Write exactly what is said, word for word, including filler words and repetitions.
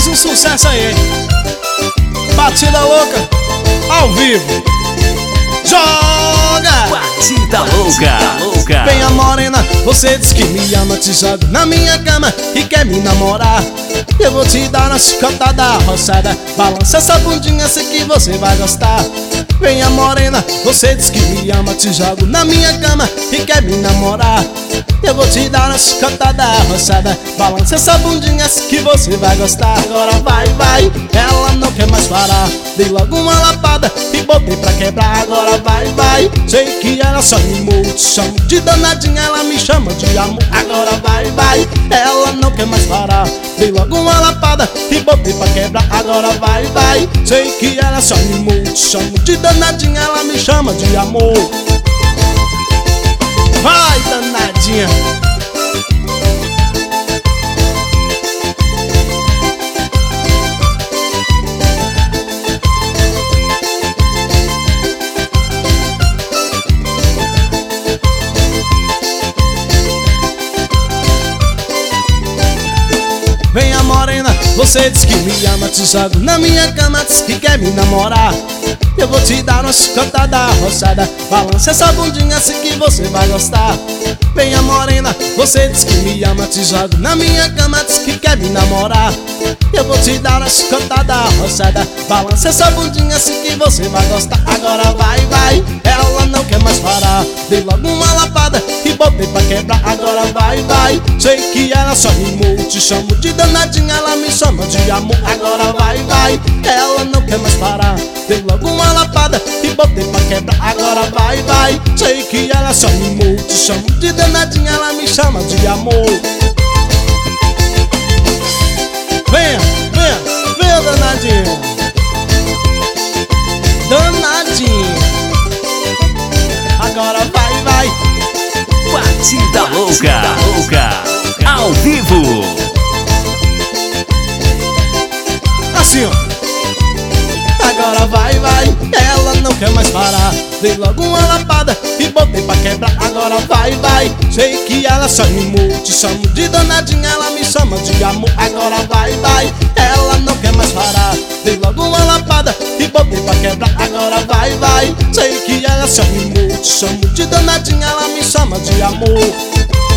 um sucesso aí, hein? Batida louca, ao vivo. Joga! Batida louca, louca. Vem a morena, você diz que me ama, te joga na minha cama e quer me namorar. Eu vou te dar uma chicotada roçada, balança essa bundinha, sei que você vai gostar. Vem a morena, você diz que me ama, te jogo na minha cama e quer me namorar. Eu vou te dar uma chicotada roçada, balança essa bundinha, sei que você vai gostar. Agora vai, vai, ela não quer mais parar. Dei logo uma lapada e botei pra quebrar. Agora vai, vai, sei que ela só me muda, chamo de danadinha, ela me chama de amor. Agora vai, vai, ela não quer mais parar. Dei logo uma lapada e botei pra quebrar. Agora vai, vai, sei que ela só me muda, chamo de danadinha, ela me chama de amor. Vai, danadinha. Vem a morena, você diz que me ama, te jogo na minha cama, diz que quer me namorar. Eu vou te dar uma chicotada roçada, balança essa bundinha, sei que você vai gostar. Vem a morena, você diz que me ama, te jogo na minha cama, diz que quer me namorar. Eu vou te dar uma chicotada roçada, balança essa bundinha, sei que você vai gostar. Agora vai, vai, ela não quer mais parar. Dei logo uma lapada e botei pra quebrar. Agora vai, vai, sei que ela só me muda, te chamo de danadinha, ela me chama de amor. Agora vai, vai, ela não quer mais parar. Dei logo uma lapada e botei pra quebrar. Agora vai, vai, sei que ela só me muda, te chamo de danadinha, ela me chama de amor. Venha, venha, venha, danadinha. Danadinha. Agora vai, vai. Batida louca, louca. Ao vivo. Assim, ó. Agora vai, vai, ela não quer mais parar. Dei logo uma lapada e botei pra quebrar. Agora vai, vai, sei que ela só me muda, te chamo de danadinha, ela me chama de amor. Agora vai, vai, ela não quer mais parar. Dei logo uma lapada e botei pra quebrar. Agora vai, vai, sei que ela só me muda, te chamo de danadinha, ela me chama de amor.